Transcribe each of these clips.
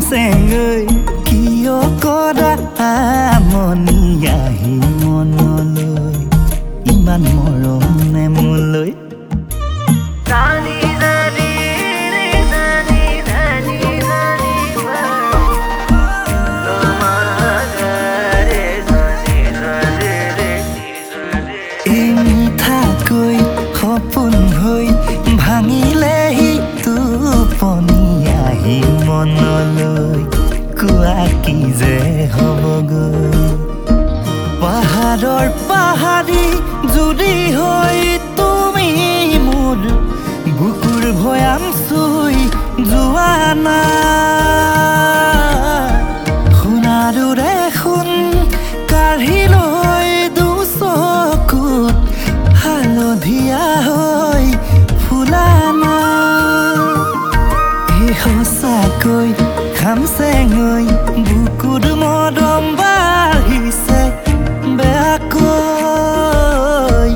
চেঙৈ কিয় কৰা মনি আহি মনলৈ ইমান মৰম নে মোলৈ মিঠাকৈ সপোন হৈ ভাঙিলেহি টোপনি আহি মনলৈ কোৱা কি যে হ'বগৈ পাহাৰৰ পাহাৰী জুৰি হৈ তুমি মোৰ বুকুৰ ভৈয়াম চুই যোৱা না সোণাৰুৰে সোণ কাঢ়ি লৈ দুচকুত হালধীয়া হৈ ফুলা না এই সঁচাকৈ খাম চেঙৈ বুকুৰ মৰম বাঢ়িছে বেয়াকৈ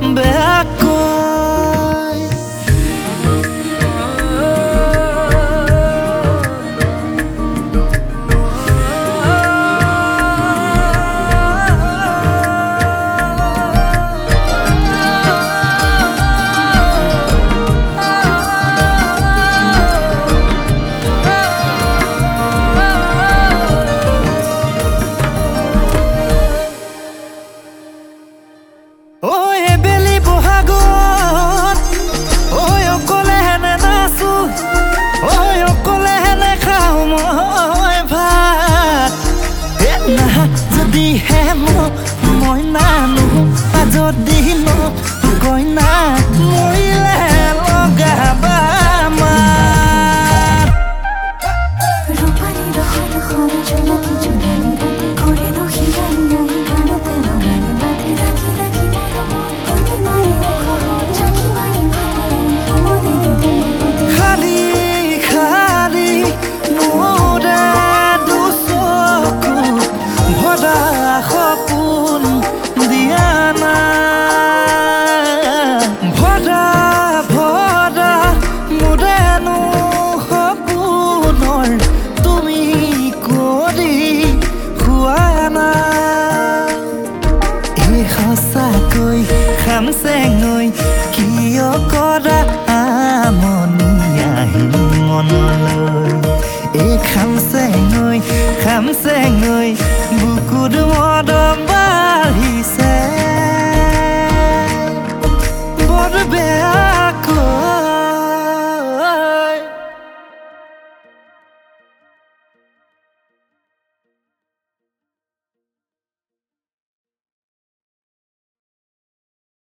বেয়াকৈ যদিহে মই নানো যদি নকয় না মৰিলে লগাবা খালি খালি মোৰে ভৰা সপোন দিয়া না ভৰা ভৰা মোৰেনো সপোনৰ তুমি কৰি খোৱা না এই সঁচাকৈ খাম চেঙৈ কিয় কৰা মনি আহি মনলৈ এই খাম চেঙৈ বুকুৰ মৰম